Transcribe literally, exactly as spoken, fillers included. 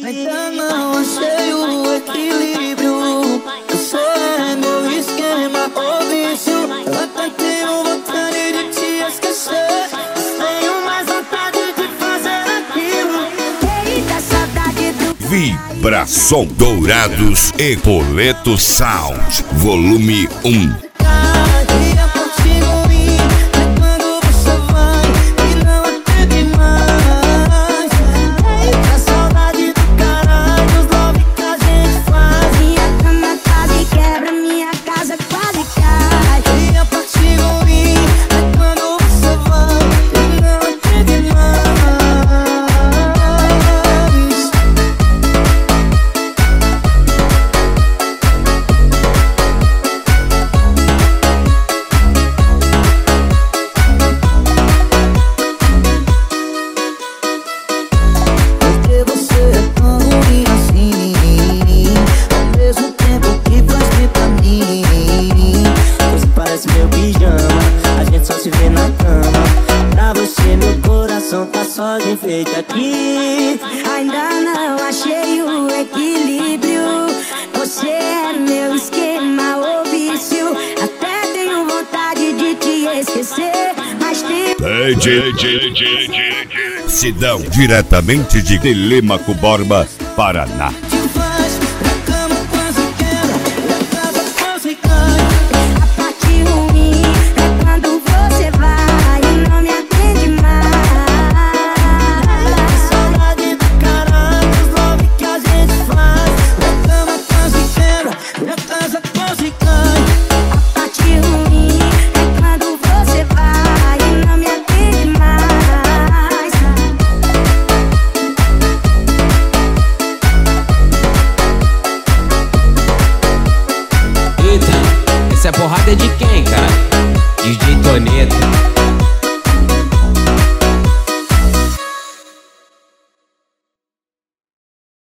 Ainda não achei o equilíbrio. Você é meu esquema, o vício. Eu até tenho vontade de te esquecer, mas tenho mais vontade de fazer aquilo. Eita, saudade do Vibração Dourados e Boleto Sound, volume um. Aqui. Ainda não achei o equilíbrio. Você é meu esquema, o vício. Até tenho vontade de te esquecer, mas tenho... Sidão, diretamente de Telêmaco Borba, Paraná. Essa é porrada de quem, cara?